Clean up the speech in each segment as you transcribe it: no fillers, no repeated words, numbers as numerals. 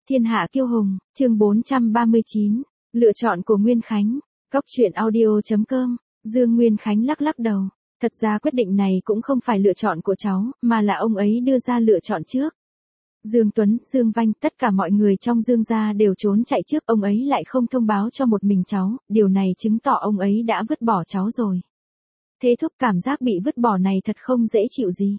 Thiên hạ kiêu hùng, chương 439, lựa chọn của Nguyên Khánh, Cóc truyện audio.com, Dương Nguyên Khánh lắc lắc đầu. Thật ra quyết định này cũng không phải lựa chọn của cháu, mà là ông ấy đưa ra lựa chọn trước. Dương Tuấn, Dương Vanh, tất cả mọi người trong Dương gia đều trốn chạy trước, ông ấy lại không thông báo cho một mình cháu, điều này chứng tỏ ông ấy đã vứt bỏ cháu rồi. Thế thúc cảm giác bị vứt bỏ này thật không dễ chịu gì.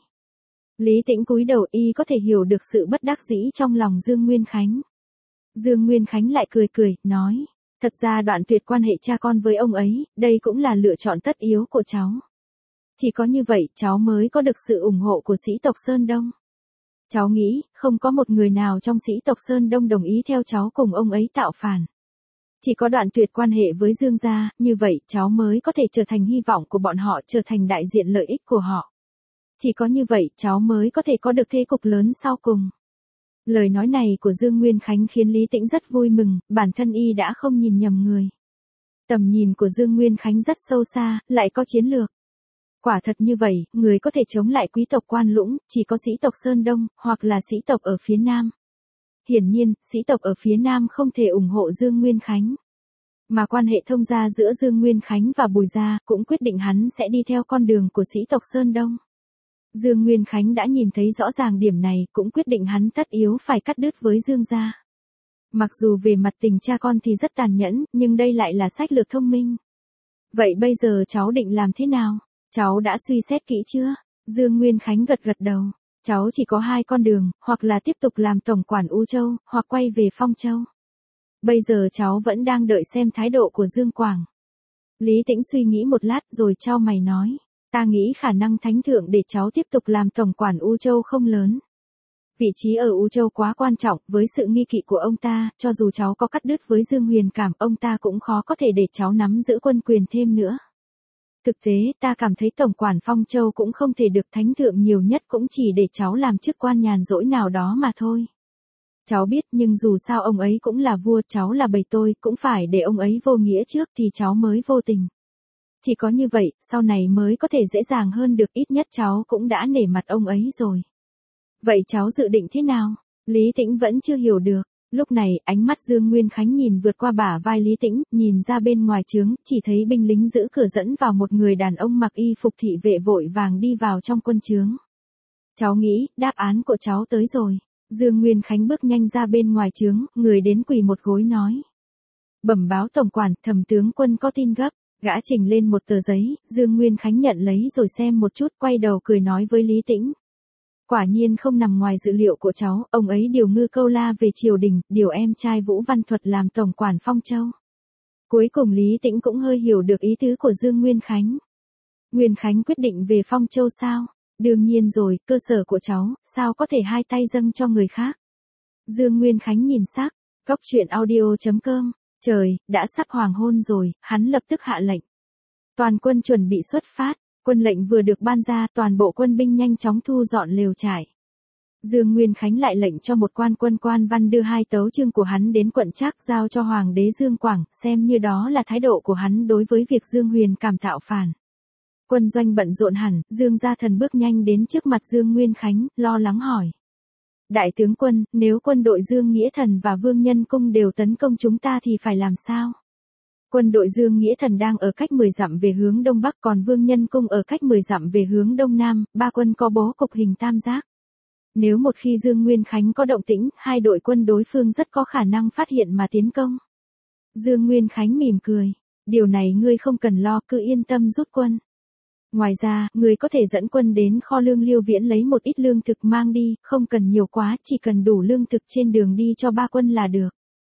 Lý Tĩnh cúi đầu, y có thể hiểu được sự bất đắc dĩ trong lòng Dương Nguyên Khánh. Dương Nguyên Khánh lại cười cười, nói, thật ra đoạn tuyệt quan hệ cha con với ông ấy, đây cũng là lựa chọn tất yếu của cháu. Chỉ có như vậy cháu mới có được sự ủng hộ của sĩ tộc Sơn Đông. Cháu nghĩ, không có một người nào trong sĩ tộc Sơn Đông đồng ý theo cháu cùng ông ấy tạo phản. Chỉ có đoạn tuyệt quan hệ với Dương gia, như vậy cháu mới có thể trở thành hy vọng của bọn họ, trở thành đại diện lợi ích của họ. Chỉ có như vậy cháu mới có thể có được thế cục lớn sau cùng. Lời nói này của Dương Nguyên Khánh khiến Lý Tĩnh rất vui mừng, bản thân y đã không nhìn nhầm người. Tầm nhìn của Dương Nguyên Khánh rất sâu xa, lại có chiến lược. Quả thật như vậy, người có thể chống lại quý tộc Quan Lũng, chỉ có sĩ tộc Sơn Đông, hoặc là sĩ tộc ở phía Nam. Hiển nhiên, sĩ tộc ở phía Nam không thể ủng hộ Dương Nguyên Khánh. Mà quan hệ thông gia giữa Dương Nguyên Khánh và Bùi gia cũng quyết định hắn sẽ đi theo con đường của sĩ tộc Sơn Đông. Dương Nguyên Khánh đã nhìn thấy rõ ràng điểm này, cũng quyết định hắn tất yếu phải cắt đứt với Dương gia. Mặc dù về mặt tình cha con thì rất tàn nhẫn, nhưng đây lại là sách lược thông minh. Vậy bây giờ cháu định làm thế nào? Cháu đã suy xét kỹ chưa? Dương Nguyên Khánh gật gật đầu. Cháu chỉ có hai con đường, hoặc là tiếp tục làm tổng quản U Châu, hoặc quay về Phong Châu. Bây giờ cháu vẫn đang đợi xem thái độ của Dương Quảng. Lý Tĩnh suy nghĩ một lát rồi chau mày nói. Ta nghĩ khả năng thánh thượng để cháu tiếp tục làm tổng quản U Châu không lớn. Vị trí ở U Châu quá quan trọng, với sự nghi kỵ của ông ta, cho dù cháu có cắt đứt với Dương Huyền Cảm, ông ta cũng khó có thể để cháu nắm giữ quân quyền thêm nữa. Thực tế, ta cảm thấy tổng quản Phong Châu cũng không thể được thánh thượng, nhiều nhất cũng chỉ để cháu làm chức quan nhàn rỗi nào đó mà thôi. Cháu biết, nhưng dù sao ông ấy cũng là vua, cháu là bầy tôi, cũng phải để ông ấy vô nghĩa trước thì cháu mới vô tình. Chỉ có như vậy, sau này mới có thể dễ dàng hơn được, ít nhất cháu cũng đã nể mặt ông ấy rồi. Vậy cháu dự định thế nào? Lý Tĩnh vẫn chưa hiểu được. Lúc này, ánh mắt Dương Nguyên Khánh nhìn vượt qua bả vai Lý Tĩnh, nhìn ra bên ngoài trướng, chỉ thấy binh lính giữ cửa dẫn vào một người đàn ông mặc y phục thị vệ vội vàng đi vào trong quân trướng. Cháu nghĩ, đáp án của cháu tới rồi. Dương Nguyên Khánh bước nhanh ra bên ngoài trướng, người đến quỳ một gối nói. Bẩm báo tổng quản, Thẩm tướng quân có tin gấp. Gã trình lên một tờ giấy, Dương Nguyên Khánh nhận lấy rồi xem một chút, quay đầu cười nói với Lý Tĩnh. Quả nhiên không nằm ngoài dự liệu của cháu, ông ấy điều Ngư Câu La về triều đình, điều em trai Vũ Văn Thuật làm tổng quản Phong Châu. Cuối cùng Lý Tĩnh cũng hơi hiểu được ý tứ của Dương Nguyên Khánh. Nguyên Khánh quyết định về Phong Châu sao? Đương nhiên rồi, cơ sở của cháu, sao có thể hai tay dâng cho người khác? Dương Nguyên Khánh nhìn sắc, Cóc truyện audio.com. Trời, đã sắp hoàng hôn rồi, hắn lập tức hạ lệnh. Toàn quân chuẩn bị xuất phát, quân lệnh vừa được ban ra, toàn bộ quân binh nhanh chóng thu dọn lều trại. Dương Nguyên Khánh lại lệnh cho một quan văn đưa hai tấu chương của hắn đến quận Trác giao cho Hoàng đế Dương Quảng, xem như đó là thái độ của hắn đối với việc Dương Huyền Cảm tạo phản. Quân doanh bận rộn hẳn, Dương gia thần bước nhanh đến trước mặt Dương Nguyên Khánh, lo lắng hỏi. Đại tướng quân, nếu quân đội Dương Nghĩa Thần và Vương Nhân Cung đều tấn công chúng ta thì phải làm sao? Quân đội Dương Nghĩa Thần đang ở cách 10 dặm về hướng đông bắc, còn Vương Nhân Cung ở cách 10 dặm về hướng đông nam, ba quân có bố cục hình tam giác. Nếu một khi Dương Nguyên Khánh có động tĩnh, hai đội quân đối phương rất có khả năng phát hiện mà tiến công. Dương Nguyên Khánh mỉm cười. Điều này ngươi không cần lo, cứ yên tâm rút quân. Ngoài ra, người có thể dẫn quân đến kho lương Liêu Viễn lấy một ít lương thực mang đi, không cần nhiều quá, chỉ cần đủ lương thực trên đường đi cho ba quân là được.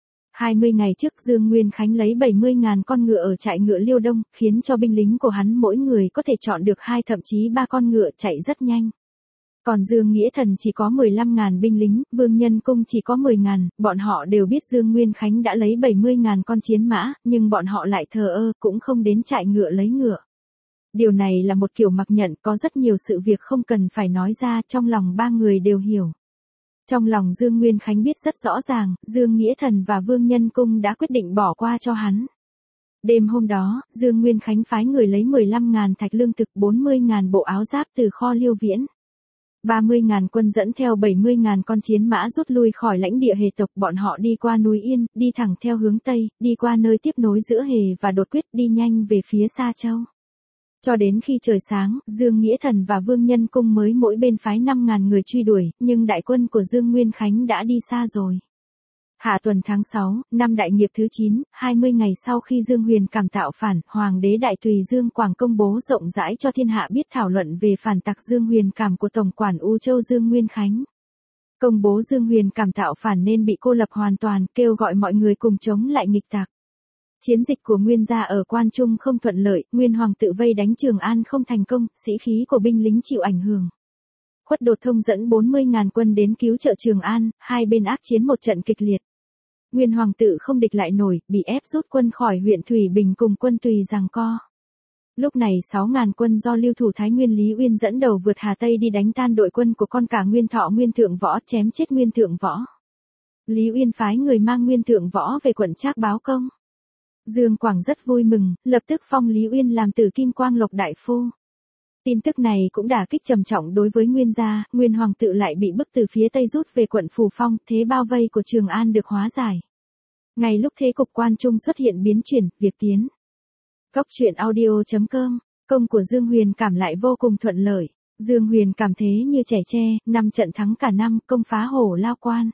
20 ngày trước Dương Nguyên Khánh lấy 70.000 con ngựa ở trại ngựa Liêu Đông, khiến cho binh lính của hắn mỗi người có thể chọn được 2 thậm chí 3 con ngựa chạy rất nhanh. Còn Dương Nghĩa Thần chỉ có 15.000 binh lính, Vương Nhân Cung chỉ có 10.000, bọn họ đều biết Dương Nguyên Khánh đã lấy 70.000 con chiến mã, nhưng bọn họ lại thờ ơ, cũng không đến trại ngựa lấy ngựa. Điều này là một kiểu mặc nhận, có rất nhiều sự việc không cần phải nói ra, trong lòng ba người đều hiểu. Trong lòng Dương Nguyên Khánh biết rất rõ ràng, Dương Nghĩa Thần và Vương Nhân Cung đã quyết định bỏ qua cho hắn. Đêm hôm đó, Dương Nguyên Khánh phái người lấy 15.000 thạch lương thực, 40.000 bộ áo giáp từ kho Liêu Viễn. 30.000 quân dẫn theo 70.000 con chiến mã rút lui khỏi lãnh địa Hề tộc, bọn họ đi qua núi Yên, đi thẳng theo hướng Tây, đi qua nơi tiếp nối giữa Hề và Đột Quyết, đi nhanh về phía Sa Châu. Cho đến khi trời sáng, Dương Nghĩa Thần và Vương Nhân Cung mới mỗi bên phái 5.000 người truy đuổi, nhưng đại quân của Dương Nguyên Khánh đã đi xa rồi. Hạ tuần tháng 6, năm đại nghiệp thứ 9, 20 ngày sau khi Dương Huyền Cảm tạo phản, Hoàng đế Đại Tùy Dương Quảng công bố rộng rãi cho thiên hạ biết thảo luận về phản tặc Dương Huyền Cảm của Tổng quản U Châu Dương Nguyên Khánh. Công bố Dương Huyền Cảm tạo phản nên bị cô lập hoàn toàn, kêu gọi mọi người cùng chống lại nghịch tặc. Chiến dịch của Nguyên gia ở Quan Trung không thuận lợi, Nguyên Hoàng tự vây đánh Trường An không thành công, sĩ khí của binh lính chịu ảnh hưởng. Khuất Đột Thông dẫn 40.000 quân đến cứu trợ Trường An, hai bên ác chiến một trận kịch liệt. Nguyên Hoàng tự không địch lại nổi, bị ép rút quân khỏi huyện Thủy Bình cùng quân Tùy giằng co. Lúc này 6.000 quân do lưu thủ Thái Nguyên Lý Uyên dẫn đầu vượt Hà Tây đi đánh tan đội quân của con cả Nguyên Thọ Nguyên Thượng Võ, chém chết Nguyên Thượng Võ. Lý Uyên phái người mang Nguyên Thượng Võ về quận Trác báo công. Dương Quảng rất vui mừng, lập tức phong Lý Uyên làm Tử Kim Quang Lộc đại phu. Tin tức này cũng đả kích trầm trọng đối với Nguyên gia, Nguyên Hoàng tự lại bị bức từ phía Tây rút về quận Phù Phong, thế bao vây của Trường An được hóa giải. Ngay lúc thế cục Quan Trung xuất hiện biến chuyển, việc tiến. Cốc truyện audio.com, công của Dương Huyền Cảm lại vô cùng thuận lợi. Dương Huyền Cảm thế như trẻ tre, 5 trận thắng cả năm, công phá Hổ Lao Quan.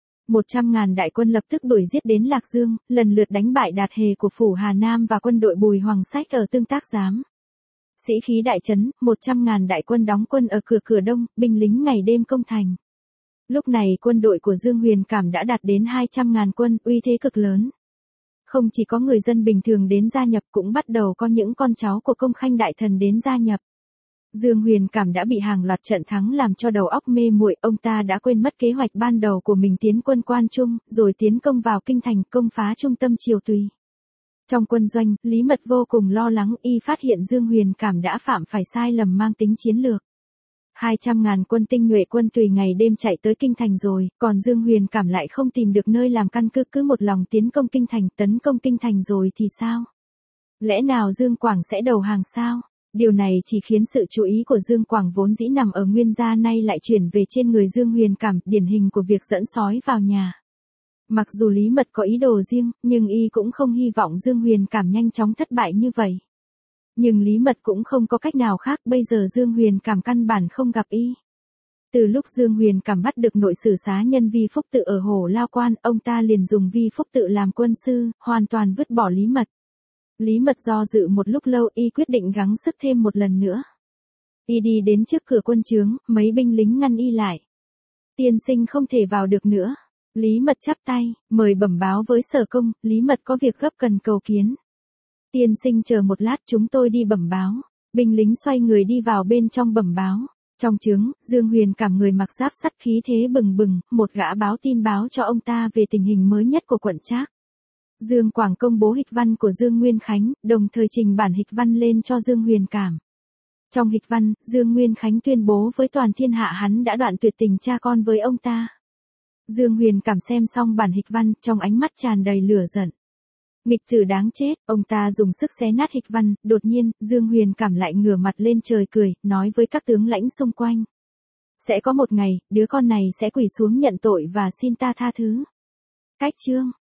100.000 đại quân lập tức đuổi giết đến Lạc Dương, lần lượt đánh bại Đạt Hề của phủ Hà Nam và quân đội Bùi Hoàng Sách ở Tương Tác Giám. Sĩ khí đại trấn, 100.000 đại quân đóng quân ở cửa Đông, binh lính ngày đêm công thành. Lúc này quân đội của Dương Huyền Cảm đã đạt đến 200.000 quân, uy thế cực lớn. Không chỉ có người dân bình thường đến gia nhập, cũng bắt đầu có những con cháu của công khanh đại thần đến gia nhập. Dương Huyền Cảm đã bị hàng loạt trận thắng làm cho đầu óc mê muội, ông ta đã quên mất kế hoạch ban đầu của mình tiến quân Quan Trung, rồi tiến công vào kinh thành, công phá trung tâm triều Tùy. Trong quân doanh, Lý Mật vô cùng lo lắng, y phát hiện Dương Huyền Cảm đã phạm phải sai lầm mang tính chiến lược. 200.000 quân tinh nhuệ quân Tùy ngày đêm chạy tới kinh thành rồi, còn Dương Huyền Cảm lại không tìm được nơi làm căn cứ, cứ một lòng tiến công kinh thành, tấn công kinh thành rồi thì sao? Lẽ nào Dương Quảng sẽ đầu hàng sao? Điều này chỉ khiến sự chú ý của Dương Quảng vốn dĩ nằm ở Nguyên gia nay lại chuyển về trên người Dương Huyền Cảm, điển hình của việc dẫn sói vào nhà. Mặc dù Lý Mật có ý đồ riêng, nhưng y cũng không hy vọng Dương Huyền Cảm nhanh chóng thất bại như vậy. Nhưng Lý Mật cũng không có cách nào khác, bây giờ Dương Huyền Cảm căn bản không gặp y. Từ lúc Dương Huyền Cảm bắt được nội sử xá nhân Vi Phúc Tự ở Hổ Lao Quan, ông ta liền dùng Vi Phúc Tự làm quân sư, hoàn toàn vứt bỏ Lý Mật. Lý Mật do dự một lúc lâu, y quyết định gắng sức thêm một lần nữa. Y đi đến trước cửa quân trướng, mấy binh lính ngăn y lại. Tiên sinh không thể vào được nữa. Lý Mật chắp tay, mời bẩm báo với Sở Công, Lý Mật có việc gấp cần cầu kiến. Tiên sinh chờ một lát, chúng tôi đi bẩm báo. Binh lính xoay người đi vào bên trong bẩm báo. Trong trướng, Dương Huyền Cảm người mặc giáp sắt khí thế bừng bừng, một gã báo tin báo cho ông ta về tình hình mới nhất của quận Trác. Dương Quảng công bố hịch văn của Dương Nguyên Khánh, đồng thời trình bản hịch văn lên cho Dương Huyền Cảm. Trong hịch văn, Dương Nguyên Khánh tuyên bố với toàn thiên hạ hắn đã đoạn tuyệt tình cha con với ông ta. Dương Huyền Cảm xem xong bản hịch văn, trong ánh mắt tràn đầy lửa giận. Nghịch tử đáng chết, ông ta dùng sức xé nát hịch văn, đột nhiên, Dương Huyền Cảm lại ngửa mặt lên trời cười, nói với các tướng lãnh xung quanh. Sẽ có một ngày, đứa con này sẽ quỳ xuống nhận tội và xin ta tha thứ. Cách chương